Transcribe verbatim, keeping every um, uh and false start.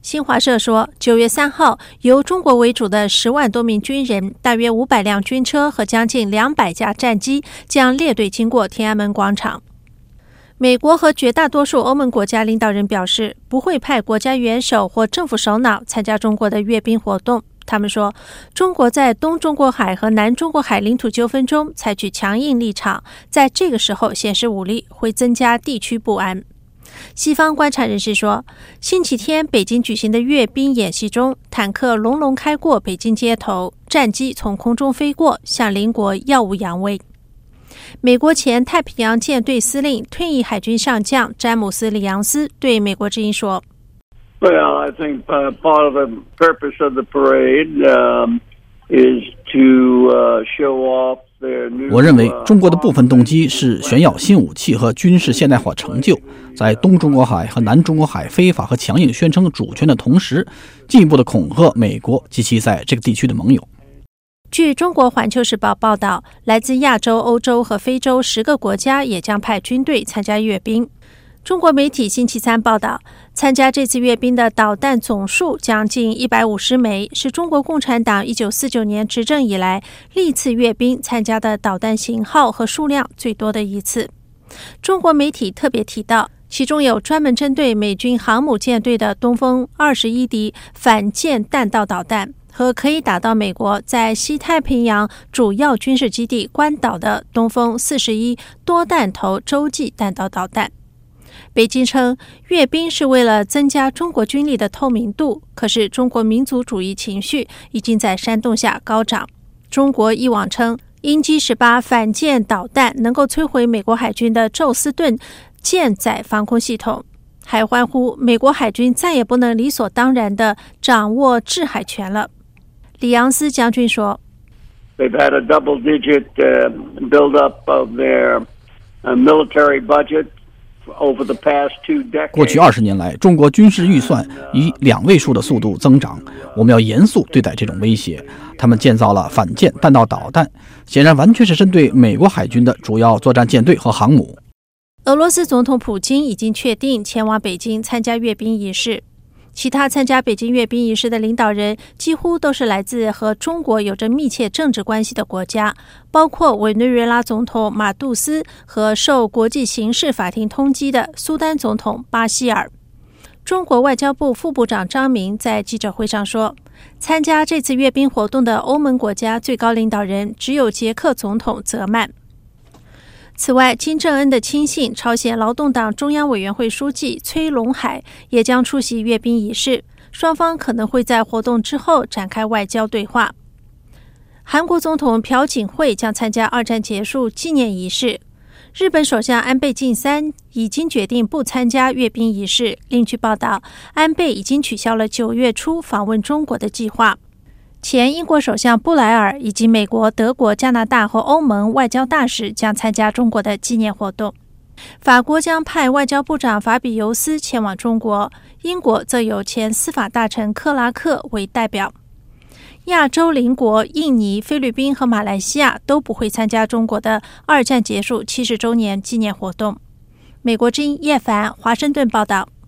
新华社说，九月三号，由中国为主的十万多名军人、大约五百辆军车和将近两百架战机将列队经过天安门广场。美国和绝大多数欧盟国家领导人表示，不会派国家元首或政府首脑参加中国的阅兵活动。他们说，中国在东中国海和南中国海领土纠纷中采取强硬立场，在这个时候显示武力会增加地区不安。西方观察人士说，星期天北京举行的阅兵演习中，坦克隆隆开过北京街头，战机从空中飞过，向邻国耀武扬威。美国前太平洋舰队司令、退役海军上将詹姆斯·里昂斯对美国之音说 Well, I think uh, part of the purpose of the parade um, is to uh, show off their new. 我认为中国的部分动机是炫耀新武器和军事现代化成就，在东中国海和南中国海非法和强硬宣称主权的同时，进一步的恐吓美国及其在这个地区的盟友。 据中国环球时报报道，来自亚洲、欧洲和非洲十个国家也将派军队参加阅兵。中国媒体星期三报道，参加这次阅兵的导弹总数将近一百五十枚，是中国共产党一九四九年执政以来历次阅兵参加的导弹型号和数量最多的一次。中国媒体特别提到，其中有专门针对美军航母舰队的东风二十一 D 反舰弹道导弹和可以打到美国在西太平洋主要军事基地关岛的东风四十一多弹头洲际弹道导弹。北京称，阅兵是为了增加中国军力的透明度，可是中国民族主义情绪已经在煽动下高涨。中国以往称，鹰击十八反舰导弹能够摧毁美国海军的宙斯盾舰载防空系统，还欢呼美国海军再也不能理所当然地掌握制海权了。里昂斯将军说 They've had a double-digit uh, build-up of their uh, military budget over the past two decades. 过去二十年来，中国军事预算以两位数的速度增长。我们要严肃对待这种威胁。他们建造了反舰弹道导弹，显然完全是针对美国海军的主要作战舰队和航母。 俄罗斯总统普京已经确定前往北京参加阅兵仪式。其他参加北京阅兵仪式的领导人几乎都是来自和中国有着密切政治关系的国家，包括委内瑞拉总统马杜斯和受国际刑事法庭通缉的苏丹总统巴希尔。中国外交部副部长张明在记者会上说，参加这次阅兵活动的欧盟国家最高领导人只有捷克总统泽曼。此外，金正恩的亲信朝鲜劳动党中央委员会书记崔龙海也将出席阅兵仪式，双方可能会在活动之后展开外交对话。韩国总统朴槿惠将参加二战结束纪念仪式。日本首相安倍晋三已经决定不参加阅兵仪式。另据报道，安倍已经取消了九月初访问中国的计划。前英国首相布莱尔以及美国、德国、加拿大和欧盟外交大使将参加中国的纪念活动。法国将派外交部长法比尤斯前往中国，英国则有前司法大臣克拉克为代表。亚洲邻国印尼、菲律宾和马来西亚都不会参加中国的二战结束七十周年纪念活动。美国之音叶凡华盛顿报道。